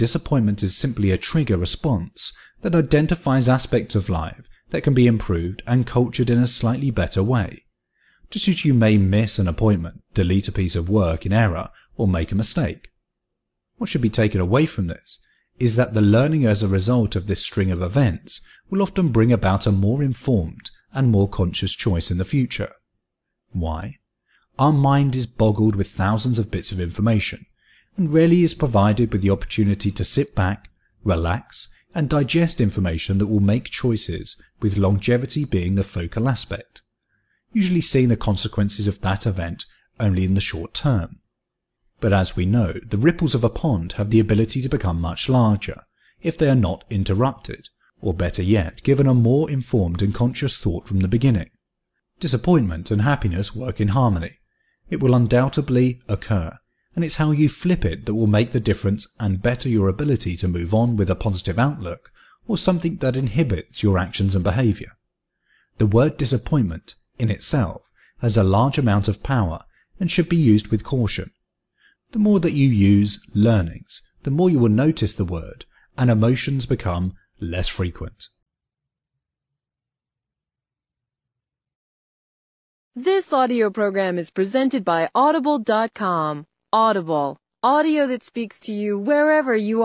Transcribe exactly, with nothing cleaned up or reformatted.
Disappointment is simply a trigger response that identifies aspects of life that can be improved and cultured in a slightly better way. Just as you may miss an appointment, delete a piece of work in error, or make a mistake. What should be taken away from this is that the learning as a result of this string of events will often bring about a more informed and more conscious choice in the future. Why? Our mind is boggled with thousands of bits of information, and rarely is provided with the opportunity to sit back, relax, and digest information that will make choices, with longevity being the focal aspect, usually seeing the consequences of that event only in the short term. But as we know, the ripples of a pond have the ability to become much larger if they are not interrupted, or better yet, given a more informed and conscious thought from the beginning. Disappointment and happiness work in harmony. It will undoubtedly occur, and it's how you flip it that will make the difference and better your ability to move on with a positive outlook, or something that inhibits your actions and behavior. The word disappointment, in itself, has a large amount of power and should be used with caution. The more that you use learnings, the more you will notice the word, and emotions become less frequent. This audio program is presented by Audible dot com. Audible, audio that speaks to you wherever you are.